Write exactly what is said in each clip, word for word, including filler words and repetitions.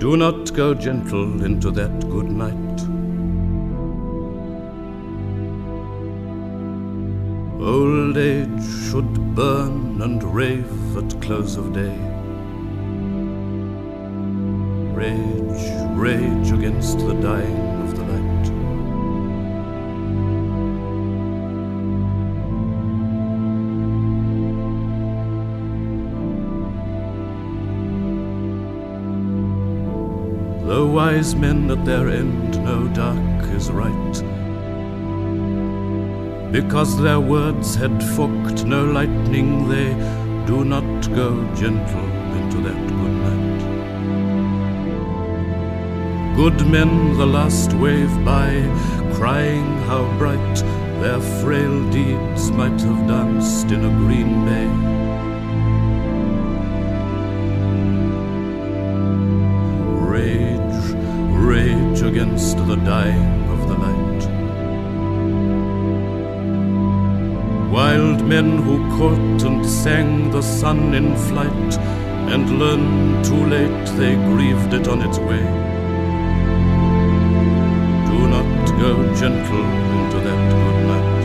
Do not go gentle into that good night. Old age should burn and rave at close of day. Rage, rage against the dying of the light. Though wise men at their end know dark is right, because their words had forked no lightning, they do not go gentle into that good night. Good men the last wave by, crying how bright their frail deeds might have danced in a green bay. Rage, rage against the dying of the light. Wild men who caught and sang the sun in flight, and learned too late they grieved it on its way. Do not go gentle into that good night.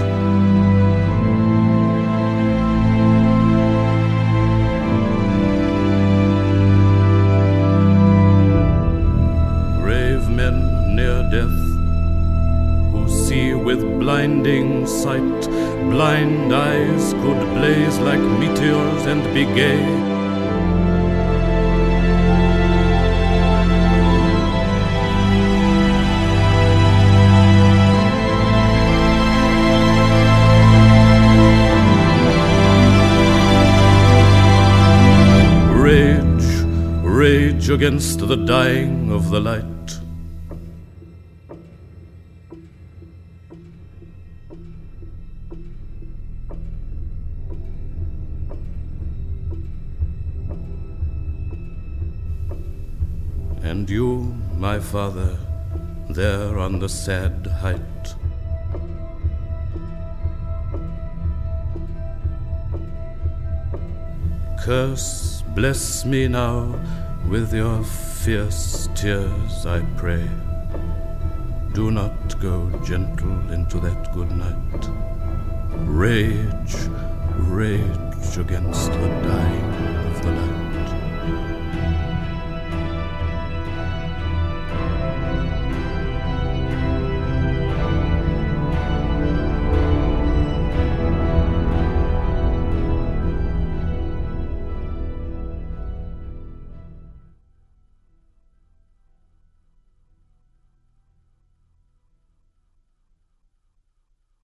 Brave men near death, who see with blinding sight, blind eyes could blaze like meteors and be gay. Rage, rage against the dying of the light. And you, my father, there on the sad height, curse, bless me now with your fierce tears, I pray. Do not go gentle into that good night. Rage, rage against the dying of the light.